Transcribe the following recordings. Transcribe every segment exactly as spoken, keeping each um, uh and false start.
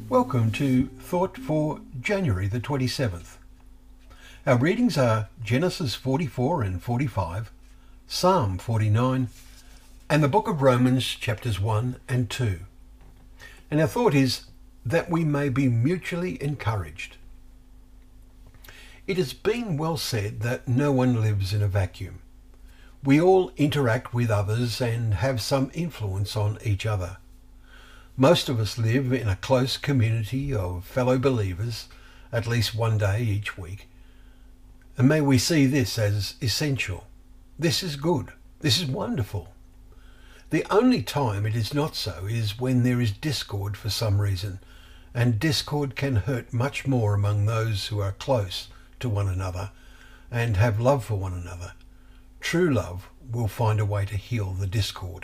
Welcome to Thought for January the twenty-seventh. Our readings are Genesis forty-four and forty-five, Psalm forty-nine, and the book of Romans chapters one and two. And our thought is that we may be mutually encouraged. It has been well said that no one lives in a vacuum. We all interact with others and have some influence on each other. Most of us live in a close community of fellow believers at least one day each week. And may we see this as essential. This is good. This is wonderful. The only time it is not so is when there is discord for some reason, and discord can hurt much more among those who are close to one another and have love for one another. True love will find a way to heal the discord.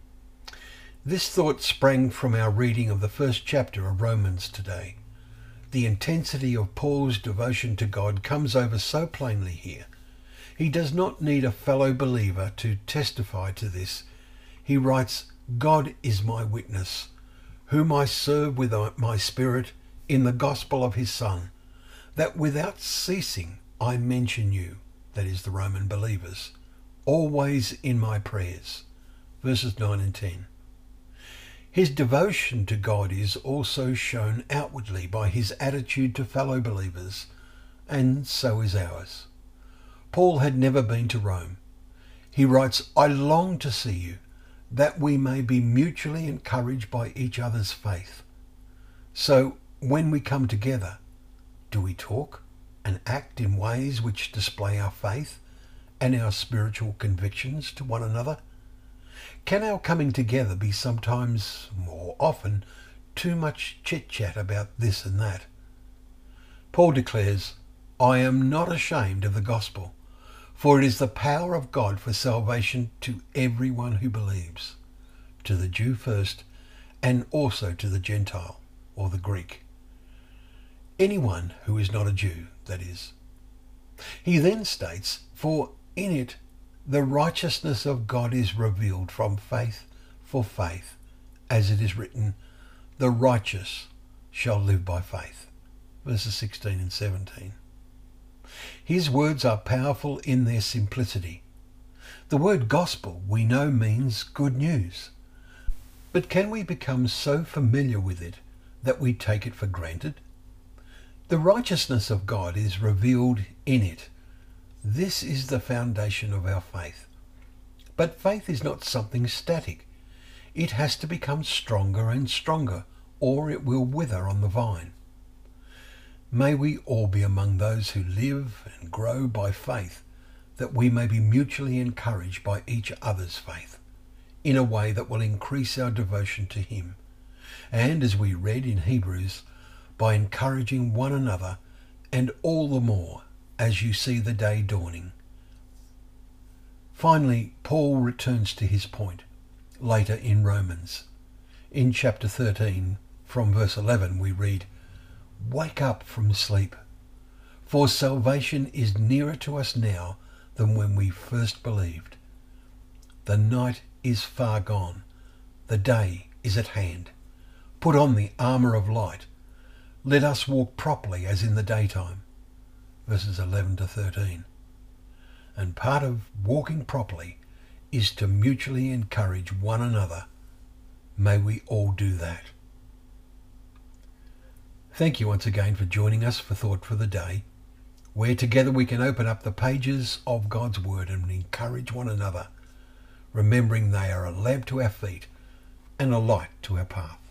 This thought sprang from our reading of the first chapter of Romans today. The intensity of Paul's devotion to God comes over so plainly here. He does not need a fellow believer to testify to this. He writes, "God is my witness, whom I serve with my spirit in the gospel of his Son, that without ceasing I mention you," that is the Roman believers, "always in my prayers." Verses nine and ten. His devotion to God is also shown outwardly by his attitude to fellow believers, and so is ours. Paul had never been to Rome. He writes, "I long to see you, that we may be mutually encouraged by each other's faith." So when we come together, do we talk and act in ways which display our faith and our spiritual convictions to one another? Can our coming together be sometimes, more often, too much chit-chat about this and that? Paul declares, "I am not ashamed of the gospel, for it is the power of God for salvation to everyone who believes, to the Jew first, and also to the Gentile, or the Greek." Anyone who is not a Jew, that is. He then states, "For in it the righteousness of God is revealed from faith for faith, as it is written, the righteous shall live by faith." Verses sixteen and seventeen. His words are powerful in their simplicity. The word gospel we know means good news. But can we become so familiar with it that we take it for granted? The righteousness of God is revealed in it. This is the foundation of our faith. But faith is not something static. It has to become stronger and stronger, or it will wither on the vine. May we all be among those who live and grow by faith, that we may be mutually encouraged by each other's faith, in a way that will increase our devotion to him. And as we read in Hebrews, by encouraging one another, and all the more as you see the day dawning. Finally, Paul returns to his point later in Romans. In chapter thirteen, from verse eleven, we read, "Wake up from sleep, for salvation is nearer to us now than when we first believed. The night is far gone, the day is at hand. Put on the armour of light. Let us walk properly as in the daytime." Verses eleven to thirteen. And part of walking properly is to mutually encourage one another. May we all do that. Thank you once again for joining us for Thought for the Day, where together we can open up the pages of God's Word and encourage one another, remembering they are a lamp to our feet and a light to our path.